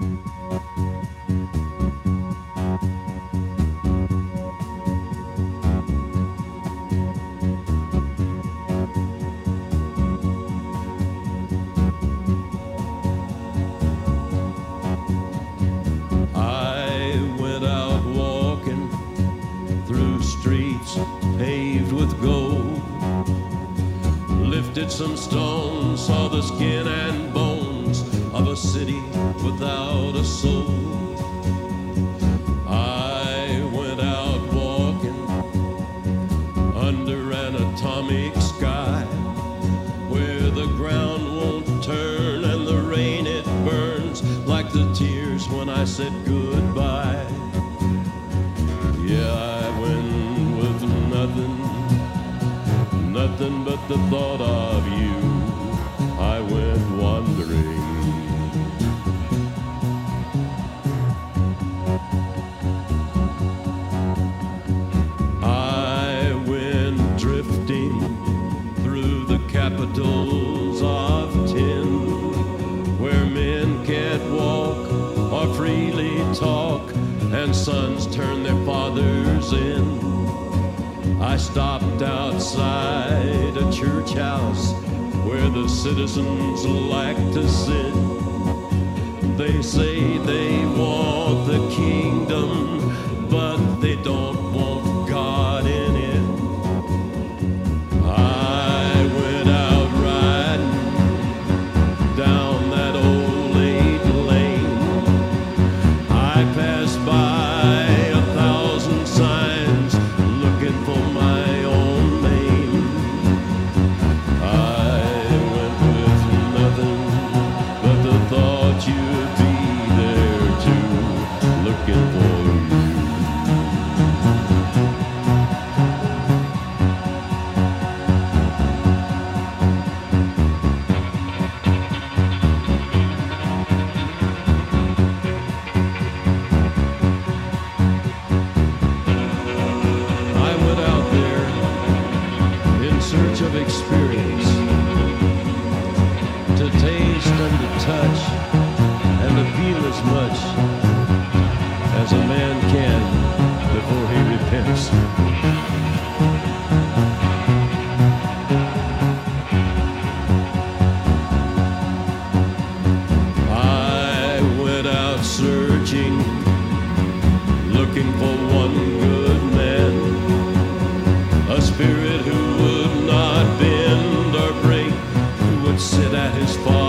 Paved with gold, lifted some stones, saw the skin and bones of a city without a soul. I went out walking under an atomic sky, where the ground won't turn and the rain it burns like the tears when I said goodbye. Yeah, I went with nothing but the thought of you. I went wandering. I went drifting through the capitals of tin, where men can't walk or freely talk, and sons turn their fathers in. I stopped outside a church house where the citizens like to sit. They say they want the kingdom, but they don't want God in it. I went out riding down that old 8-lane. I passed by 1,000 signs looking for my own name. I went with nothing but the thought you'd be there too, looking for you. Search of experience, to taste and to touch and to feel as much as a man can before he repents. I went out searching, looking for one good man, a spirit who would not bend or break, who would sit at his father